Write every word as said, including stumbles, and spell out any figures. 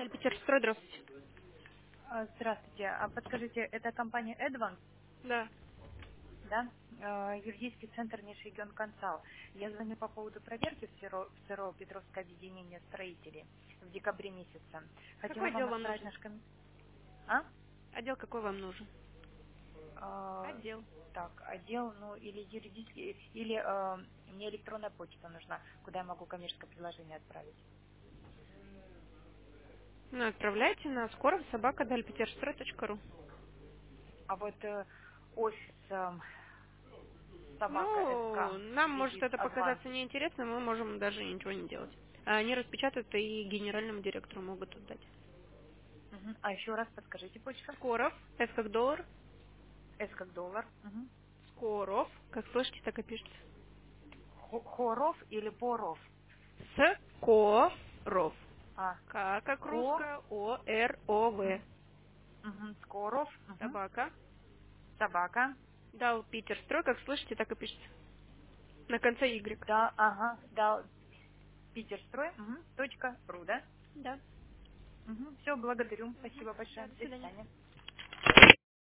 Дальпетерстрой, здравствуйте. А, Здравствуйте. А подскажите, это компания Advance, Да. да? Э, Юридический центр Нишиген Консал. Я звоню по поводу проверки в СРО, в СРО Петровское объединение строителей в декабре месяце. Какой Хотела вам отдел вам отправить нужен? наш ком... А? Отдел какой вам нужен? А, Отдел. так, отдел, ну, или юридический, или э, мне электронная почта нужна, куда я могу коммерческое предложение отправить. Ну, отправляйте на скоров собака дальпетерстрой точка ру. А вот э, офис э, собака Ну, СК, нам может визит это Advance. показаться неинтересным, мы можем даже ничего не делать. А они распечатают и генеральному директору могут отдать. Мгм. А еще раз подскажите почту. Скоров, С как доллар, С как доллар. Мгм. Скоров, как слышите, так и пишется. Хо- Хоров или Поров? Скоров. А, К как Ко, русская, О, Р, О, В. м, мгм, Скоров, мгм, Собака. собака, Дал Питерстрой, как слышите, так и пишется. На конце Y. да, ага, да, Питерстрой, мгм, точка ру, да? Да. Все, благодарю, Мгм. спасибо Да, большое, до до свидания. свидания.